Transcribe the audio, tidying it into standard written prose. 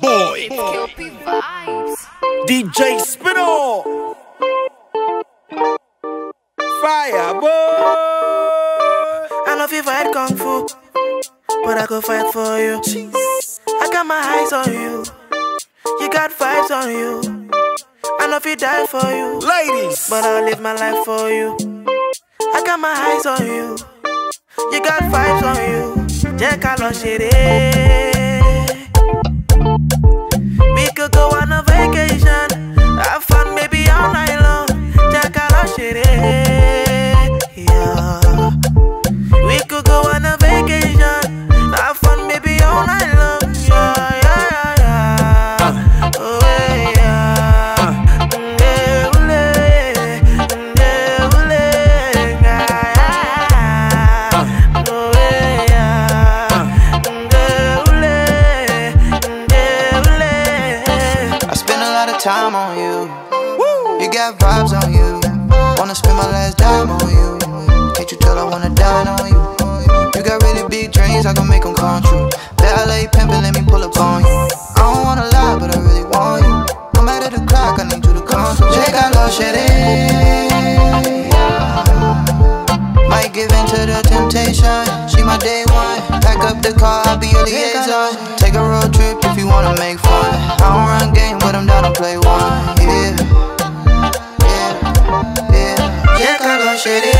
boy, DJ Spinall, Fire boy. I know if you fight Kung Fu, but I could fight for you. I got my eyes on you, you got vibes on you. I know if you die for you, Ladies, but I'll live my life for you. I got my eyes on you, you got vibes on you. Jẹ́ ká lọ ṣeré. We could go on a vacation, have fun maybe all night long. Jẹ́ ká lọ ṣeré. Yeah. We could go on a vacation, have fun maybe all night long. Yeah, yeah, yeah. Oh, yeah. I spend a lot of time on you. You got vibes on you. Wanna spend my last dime on you. Can't you tell I wanna dine on you? You got really big dreams, I can make them come true. Ballet pimpin', let me pull up on you. I don't wanna lie, but I really want you. No matter the clock, I need you to come through. Check out Lil Shitty. Might give in to the temptation. She my day one. Pack up the car, I'll be your liaison. Take a road trip if you wanna make fun. I don't run game, but I'm down to play one. Yeah, yeah, yeah. Check out Lil Shitty.